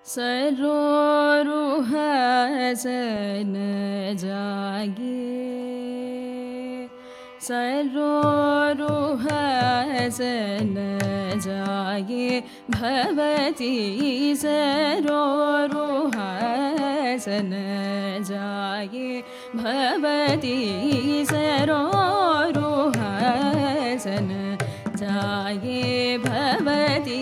सरोरुहासन जागे सरोरुहासन जागे भवती सरोरुहासन जागे भवती सरोरुहासन जागे भवती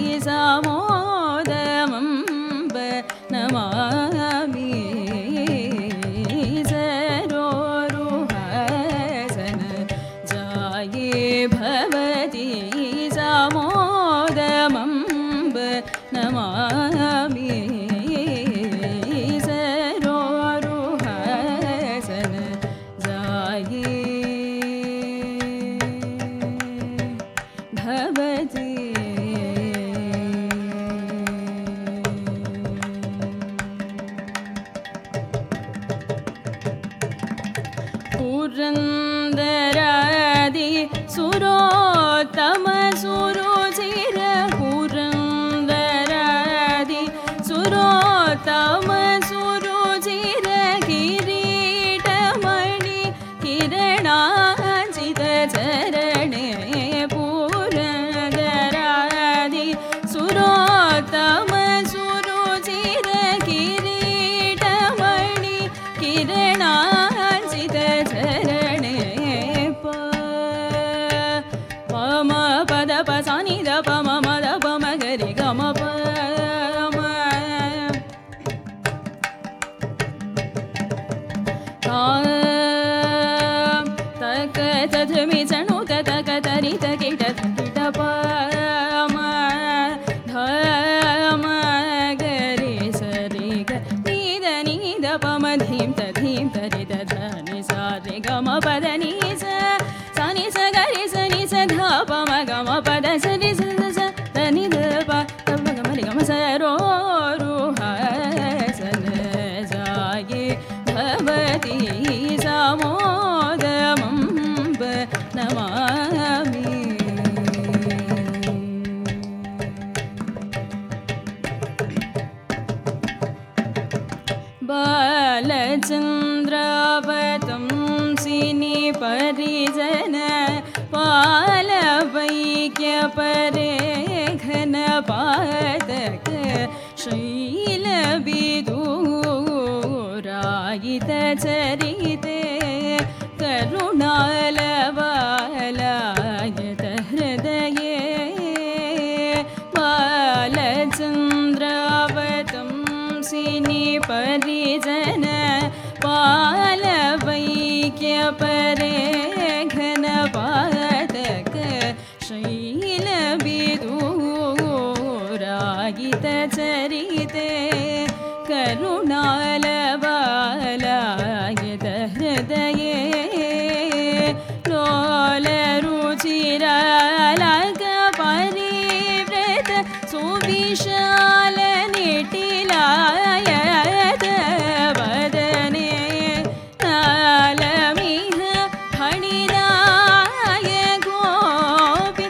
सामोदमम्ब नमामि सरोरुहासन जागे भवती सामोदमम्ब नमामि सरोरुहासन जागे भवती पुरन्दरादि सुरोत्तम सुरुचिर पुरन्दरादि सुरोत्तम सुरुचिर किरीटमणि किरणाचित चरणे पुरन्दरादि सुरोत्तम सुरुचिर किरीटमणि किरणा पसानी द पम मद पम गरि गम प तक तथमि चणु तक तरि तकिट तकिट प ध म गरि सरि ग नीद पम धीम तरि तनि सा रे गम पद नि स सनि स गरि सनि स ध पम गम पद सरि स स तनि ध प तब गम रि गम सरोरुहासन जागे भवती सामोदमम्ब नमामि बालचन्द्रावतंसिनि परिजन पालवैक्य परे घन पातक शैलविदूरायित चरिते करुणालवालायत हृदये बालचन्द्रावतंसिनि परिजन पालवैक्य परे घन पातक शैलविदूरायित चरिते करुणालवालायत हृदये लोलरुचिरालक परिव्रत सुविशाल निटिलायत वदने तालमिह फणिदाय गोपि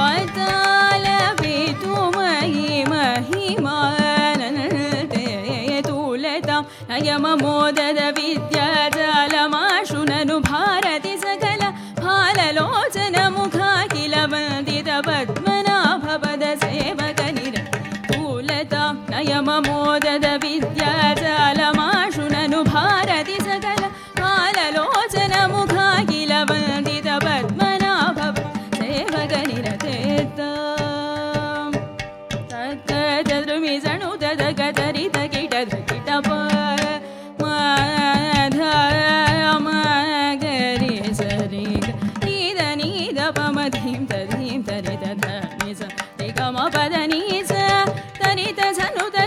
बतालपितुमयि महिमानन्ते तुलतां नयममोदद विद्याजालमाशुननु भारति सकल फाललोचन मुखा किल वन्दित पद्मनाभपद सेवकनिर तुलतां नयममोदद विद्याजालमाशुननु भारति सकल फाललोचन मुखा किल वन्दित पद्मनाभपद सेवकनिरतेत्तां तक चतुर्मि सणु तदक तरि तकिट तकिट प ध म गरि सरि ग नीद पम धीम तरि ध नि स रि ग म पद नि स तरि त सनु त